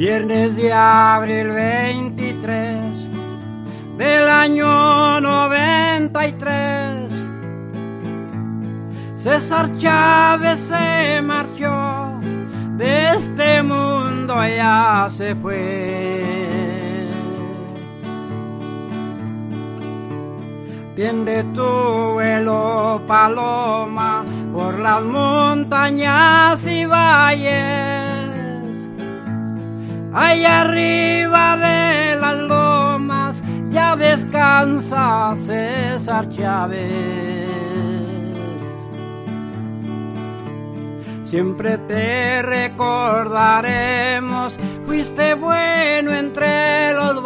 Viernes de abril 23 del año 93, César Chávez se marchó, de este mundo ya se fue. Tiende tu vuelo, paloma, por las montañas y valles, allá arriba de las lomas ya descansa César Chávez. Siempre te recordaremos, fuiste bueno entre los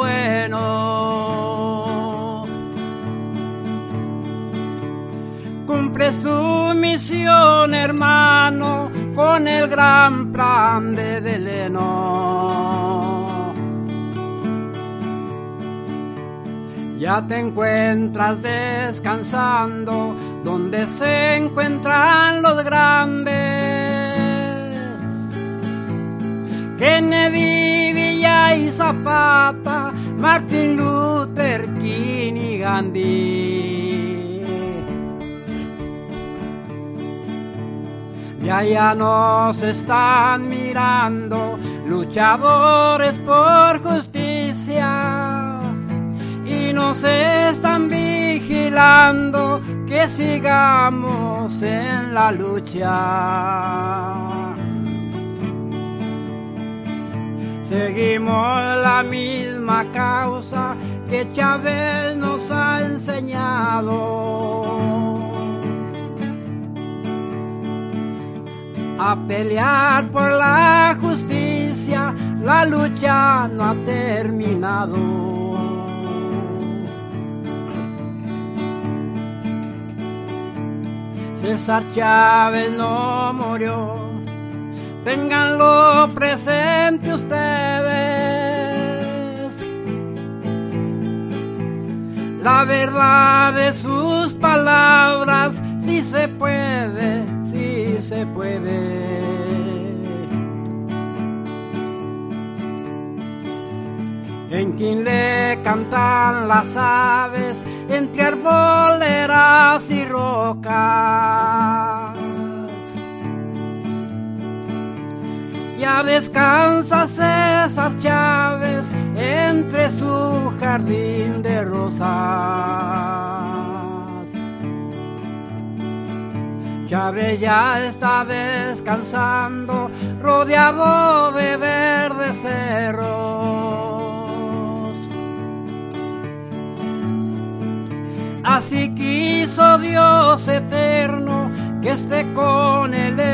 buenos. Cumples tu misión, hermano, con el gran plan de Deleno. Ya te encuentras descansando donde se encuentran los grandes, Kennedy, Villa y Zapata, Martin Luther King y Gandhi. Y allá nos están mirando, luchadores por justicia, y nos están vigilando que sigamos en la lucha. Seguimos la misma causa que Chávez nos ha enseñado, a pelear por la justicia, la lucha no ha terminado. César Chávez no murió, ténganlo presente ustedes. La verdad de sus palabras, sí se puede, sí se puede. En quien le cantan las aves entre arboledas y rocas. Ya descansa César Chávez entre su jardín de rosas. Chávez ya está descansando, rodeado de verdes cerros. Así quiso Dios eterno que esté con él